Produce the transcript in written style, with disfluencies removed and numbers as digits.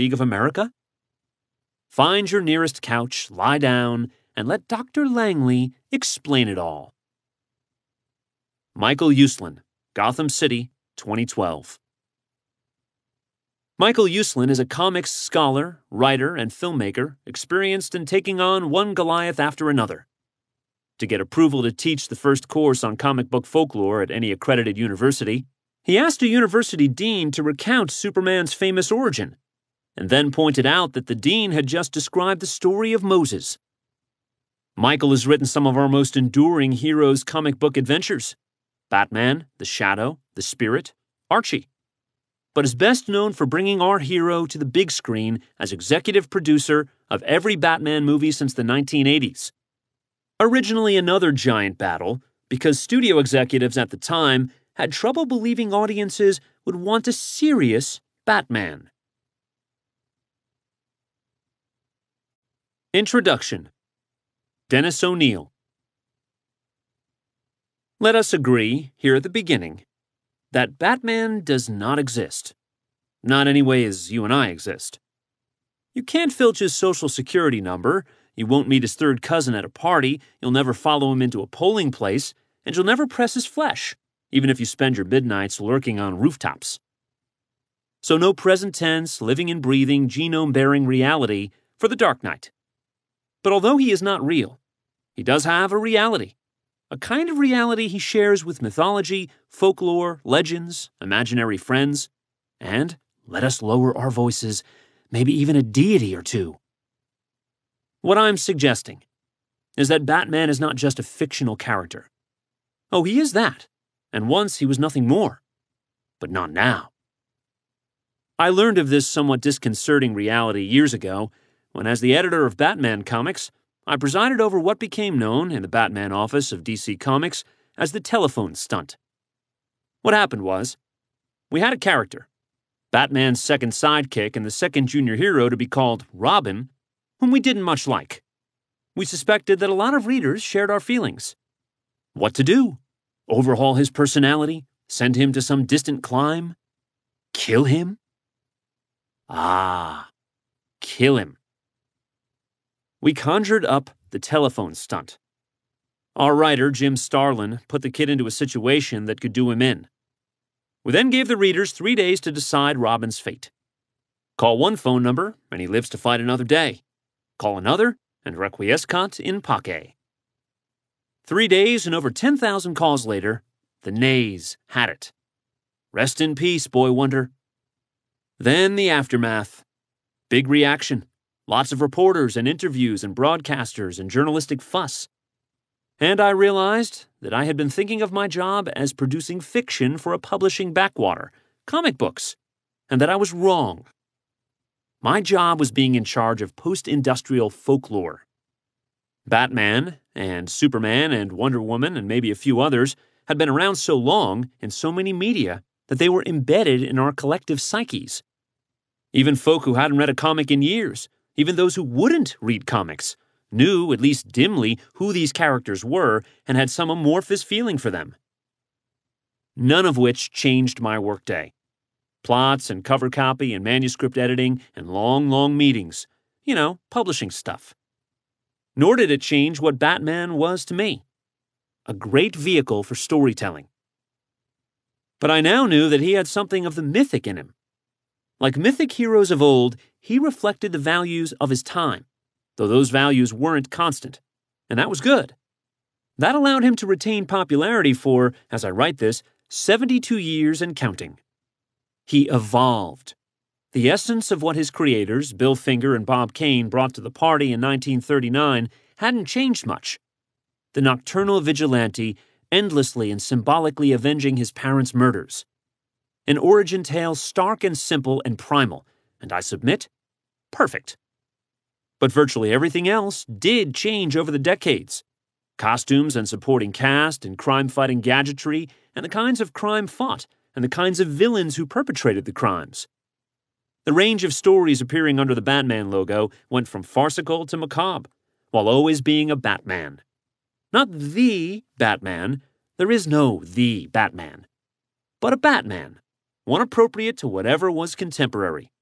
League of America? Find your nearest couch, lie down, and let Dr. Langley explain it all. Michael Uslan, Gotham City, 2012. Michael Uslan is a comics scholar, writer, and filmmaker experienced in taking on one Goliath after another. To get approval to teach the first course on comic book folklore at any accredited university, he asked a university dean to recount Superman's famous origin, and then pointed out that the dean had just described the story of Moses. Michael has written some of our most enduring heroes' comic book adventures: Batman, The Shadow, The Spirit, Archie, but is best known for bringing our hero to the big screen as executive producer of every Batman movie since the 1980s. Originally another giant battle, because studio executives at the time had trouble believing audiences would want a serious Batman. Introduction. Dennis O'Neil. Let us agree, here at the beginning, that Batman does not exist. Not any way as you and I exist. You can't filch his social security number, you won't meet his third cousin at a party, you'll never follow him into a polling place, and you'll never press his flesh, even if you spend your midnights lurking on rooftops. So no present tense, living and breathing, genome-bearing reality for the Dark Knight. But although he is not real, he does have a reality. A kind of reality he shares with mythology, folklore, legends, imaginary friends, and, let us lower our voices, maybe even a deity or two. What I'm suggesting is that Batman is not just a fictional character. Oh, he is that, and once he was nothing more. But not now. I learned of this somewhat disconcerting reality years ago when, as the editor of Batman Comics, I presided over what became known in the Batman office of DC Comics as the telephone stunt. What happened was, we had a character, Batman's second sidekick and the second junior hero to be called Robin, whom we didn't much like. We suspected that a lot of readers shared our feelings. What to do? Overhaul his personality? Send him to some distant clime? Kill him? Kill him. We conjured up the telephone stunt. Our writer, Jim Starlin, put the kid into a situation that could do him in. We then gave the readers 3 days to decide Robin's fate. Call one phone number, and he lives to fight another day. Call another, and requiescat in pace. 3 days and over 10,000 calls later, the nays had it. Rest in peace, Boy Wonder. Then the aftermath. Big reaction. Lots of reporters and interviews and broadcasters and journalistic fuss. And I realized that I had been thinking of my job as producing fiction for a publishing backwater, comic books, and that I was wrong. My job was being in charge of post-industrial folklore. Batman and Superman and Wonder Woman and maybe a few others had been around so long in so many media that they were embedded in our collective psyches. Even folk who hadn't read a comic in years, even those who wouldn't read comics, knew, at least dimly, who these characters were and had some amorphous feeling for them. None of which changed my workday. Plots and cover copy and manuscript editing and long meetings. Publishing stuff. Nor did it change what Batman was to me. A great vehicle for storytelling. But I now knew that he had something of the mythic in him. Like mythic heroes of old, he reflected the values of his time, though those values weren't constant, and that was good. That allowed him to retain popularity for, as I write this, 72 years and counting. He evolved. The essence of what his creators, Bill Finger and Bob Kane, brought to the party in 1939 hadn't changed much. The nocturnal vigilante, endlessly and symbolically avenging his parents' murders. An origin tale stark and simple and primal, and I submit, perfect. But virtually everything else did change over the decades. Costumes and supporting cast and crime-fighting gadgetry and the kinds of crime fought and the kinds of villains who perpetrated the crimes. The range of stories appearing under the Batman logo went from farcical to macabre, while always being a Batman. Not the Batman, there is no the Batman, but a Batman, one appropriate to whatever was contemporary.